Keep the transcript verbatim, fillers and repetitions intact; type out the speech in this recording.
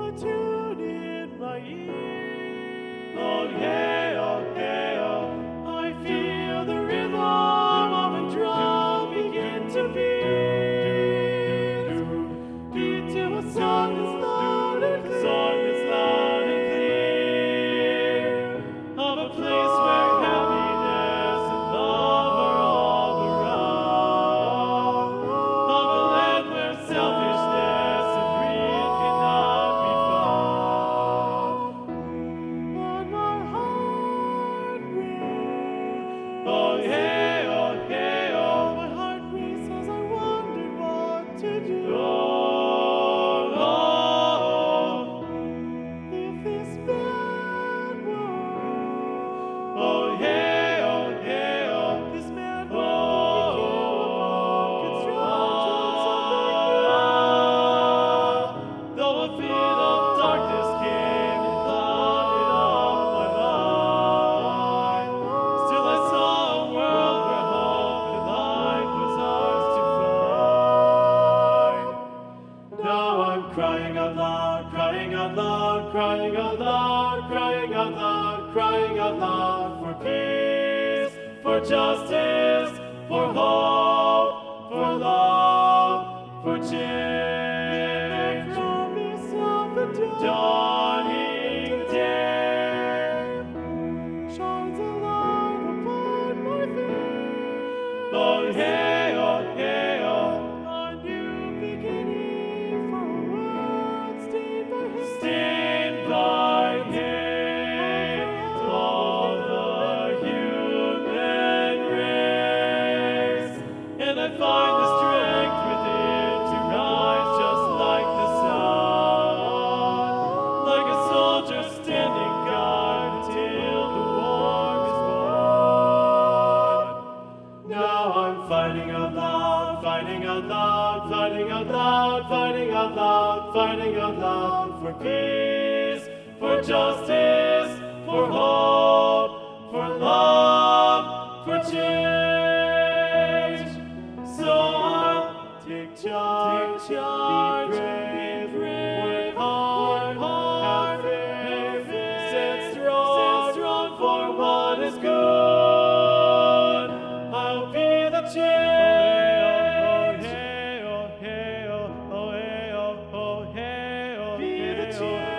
a tune in my ear. Oh hey, oh hey, oh. I feel the rhythm of a drum begin to beat. Beat to a song that's loud and clear. Song that's loud and clear. Of a place where happiness and love are all around. Of a land where selfishness and greed cannot be found. But my heart races. Oh hey, oh hey, oh. My heart races as I wondered what to do. Oh, oh, If this man were, oh hey, oh hey, oh. this man Oh, were could strike towards something new. though a fit of darkness came and clouded up my mind, still I saw a world where hope and light was ours to find. Now I'm crying out loud, crying out loud, crying out loud, crying out loud, crying out loud for peace, for justice, for hope, for love, for change. Promise of the Dawning day. shines a light upon my face. Oh hey, oh hey, oh. A new beginning for a world stained by hate. Stained by hate, all the human race. And I find the strength within to rise just like the sun, like a soldier standing guard until the war is won. Now I'm fighting out loud, fighting out loud, fighting out loud, fighting out loud, fighting out loud for peace, for justice, for hope, for love, for change. So I'll take charge, Take charge, be brave, be brave, work hard, work hard, have faith, have faith, stand strong, stand strong for what is good. I'll be the change. Oh, hey, oh, hey, oh, oh, hey, oh, oh, hey, oh, Be hey, the oh. change.